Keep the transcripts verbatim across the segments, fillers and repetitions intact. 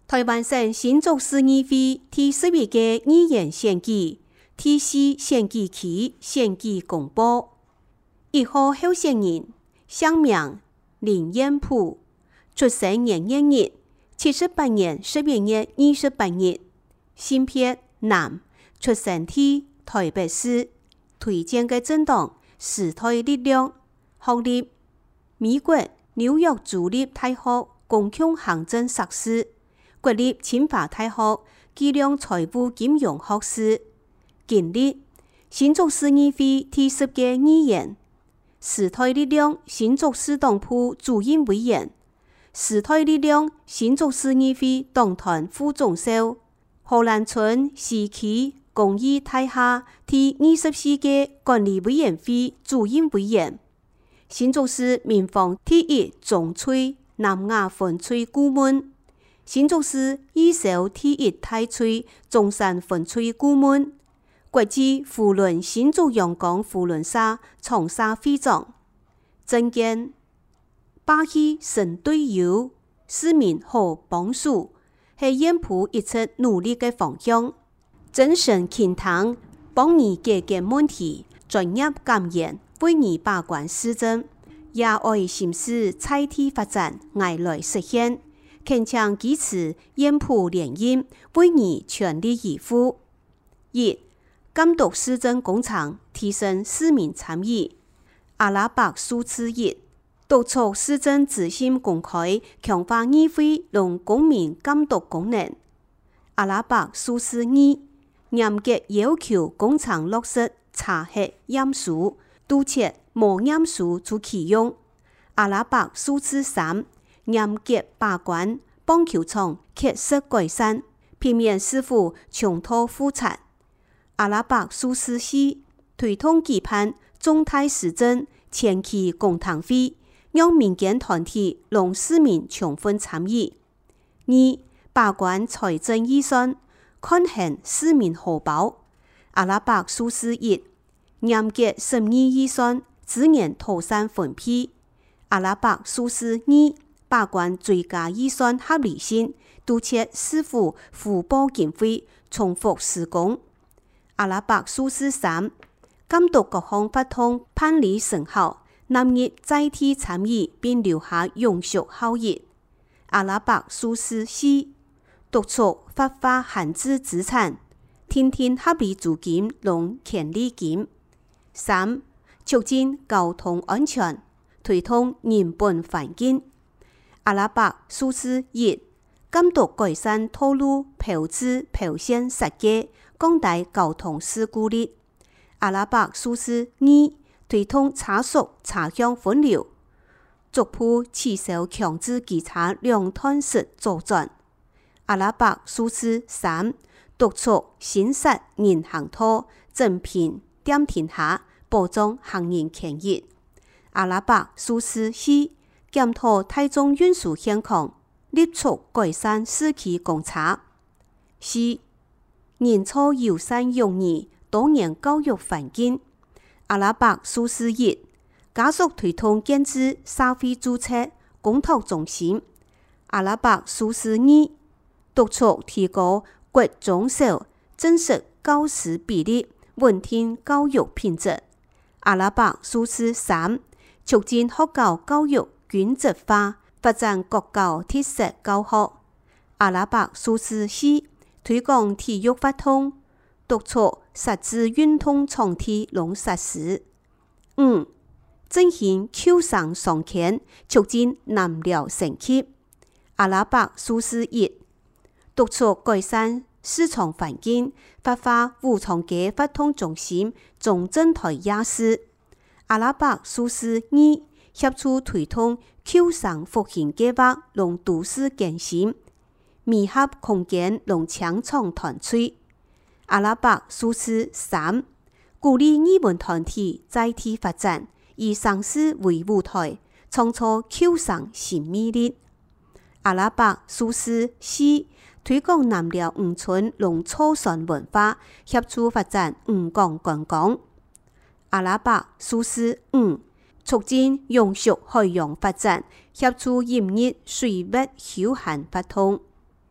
台湾省新竹市议会第十一届议员选举第四选举期选举公布，一号候选人姓名林彦甫，出生年月日七十八年十一月二十八日，性别男，出生地台北市，推荐的政党时代力量，学历美国纽约州立大学公共行政硕士，国立清华大学计量财务金融学士，经历新竹市议会第十届议员，时代力量新竹市党部主任委员，时代力量新竹市议会党团副总召，荷兰村市区公益大厦第二十四届管理委员会主任委员，新竹市民防第一总区南亚分区顾问，新竹市义守第一大区中山分区顾问，国际扶轮新竹阳光扶轮社长沙会长，政见霸气神队友，市民好帮助，是彦甫一直努力的方向。精神健康，帮你解决问题，专业感言，为你把关施政，也爱心思采地发展，爱来实现。恳请支持彦甫连任，为你全力以赴。一、监督施政工厂，提升市民参与。阿拉伯数字一，督促施政执行公开，强化议会同公民监督功能。阿拉伯数字二，严格要求工厂落实查核验收，杜绝无验收就启用。阿拉伯数字三，严格把关棒球场缺失改善，避免师傅重蹈覆辙。阿拉伯数字四，推动举办中泰施政前期公听会，让民间团体让市民充分参与。二、把关财政预算，看衡市民荷包。阿拉伯数字一，严格审议预算，资源妥善分配。阿拉伯数字二，把关追加预算合理性，杜绝市府付报经费重复施工。阿拉伯数字三，监督各项法通办理成效，纳入载体参与并留下永续效益。阿拉伯数字四，督促发发闲置资产，听听合理租金同权利金。三、促进交通安全，推动人本环境。阿拉伯数字一，监督改善道路标志标线设计，降低交通事故率。阿拉伯数字二，推动查属查向分流，逐步取消强制稽查两段式左转。阿拉伯数字三，督促新设银行套，增聘点停下，保障行人权益。阿拉伯数字四，检讨大众运输现况，力促改善市区公车。四、人才友善容易多元教育环境。阿拉伯数字一，加速推动建置社会注册公投中心。阿拉伯数字二，督促提高国中小正式教师比例，稳定教育品质。阿拉伯数字三，促进学校教育均质化，发展国教特色教學。阿拉伯數字四，推廣體育活動，督促實質運動場地和設施。五、進行構想雙權，促進南寮升級。阿拉伯數字一，督促改善市場環境，發揮武昌街活動中心中正台夜市。阿拉伯數字二，協助推動構想復興計劃和都市更新，密合空間和搶創團隊。阿拉伯數字三，鼓勵藝文團體在地發展，以城市為舞台，創造構想新魅力。阿拉伯數字四，推廣南寮漁村和草船文化，協助發展漁港觀光。阿拉伯數字五，促進永續海洋發展，協助營業水域休閒發通。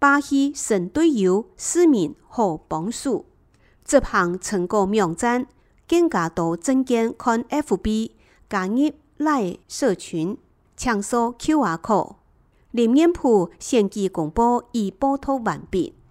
巴西神队友市民和帮助。这项成果名赞更加多证件看 F B 加入赖社群，抢扫 Q R code。林彦普选举公报已报道完毕。